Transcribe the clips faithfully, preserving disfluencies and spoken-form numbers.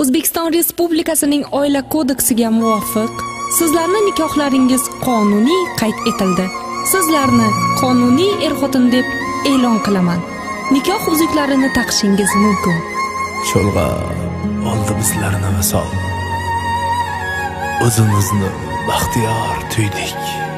O'zbekiston Respublikasining Oila kodeksiga muvofiq sizlarning nikohlaringiz qonuniy qayd etildi. Sizlarni qonuniy er-xotin deb e'lon qilaman. Nikoh uzuklarini taqishingiz mumkin. Cho'lg'a oldi bizlarni misol. O'zimizni baxtiyor tuydik.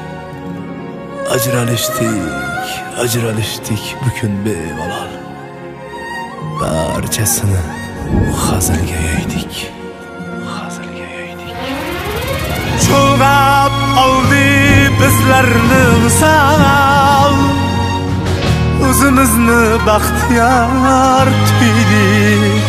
Ajralishdik, ajralishdik bukun bemalol. Barchasini hazilga yo'ydik. Hazilga yo'ydik. Cho'lg'ab oldi bizlarni misol. O'zimizni baxtiyor tuydik.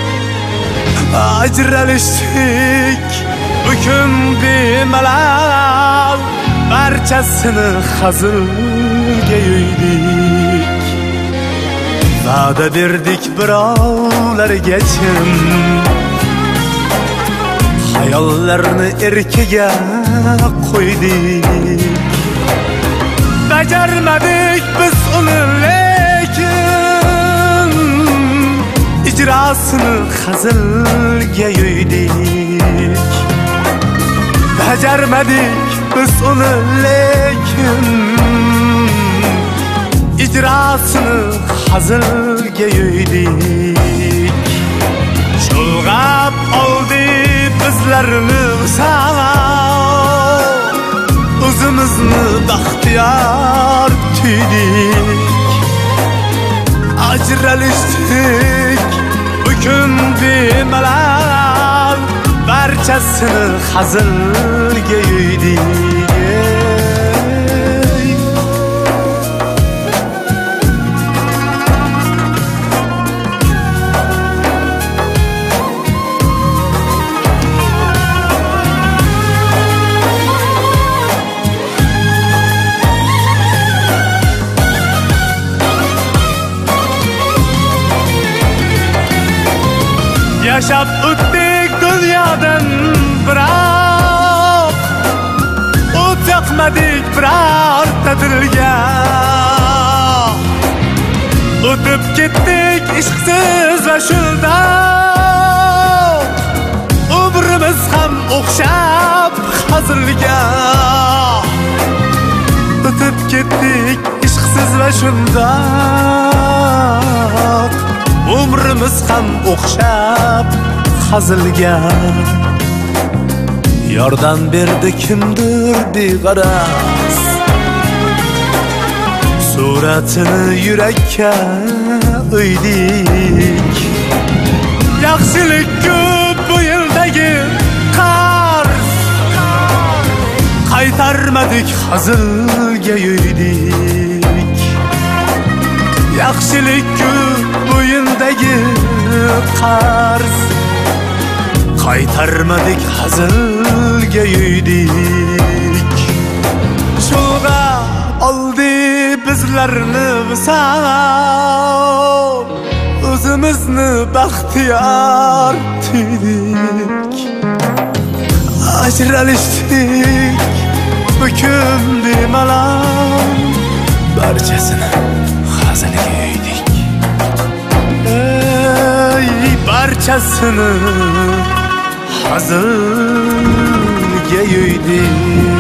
Ajralishdik bukun bemalol. Barchasini hazilga yo'ydik. Va'da berdik birovlarga chin, hayollarni erkiga qo'ydik. Bajarmadik biz uni lekin ijrosini hazilga yo'ydik. Bajarmadik biz uni lekin ijrosini hazilga yo'ydik. Cho'lg'ab oldi bizlarni misol. O'zimizni baxtiyor tuydik. Ajralishdik bukun bemalol. Barchasini hazilga yo'ydik. Yaşab o'tdik dunyodan biroq o't yoqmadik birorta dilga. O'tib ketdik ishqsiz va shundoq umrimiz ham o'xshab hazilga. O'tib ketdik ishqsiz va shundoq umrimiz ham o'xshab hazilga. Yordam berdi kimdir beg'araz, suratini yurakka o'ydik. Yaxshilik ko'p bu yildagi qarz, qaytarmadik hazilga yo'ydik. Yaxshilik ko'p bo'yindagi qarz, qaytarmadik hazilga yo'ydik. Cho'lg'ab oldi bizlarni misol. O'zimizni baxtiyor tuydik. Ajralishdik bukun bemalol. Barchasini hazilga yo'ydik. Ey barchasini hazilga yo'ydik.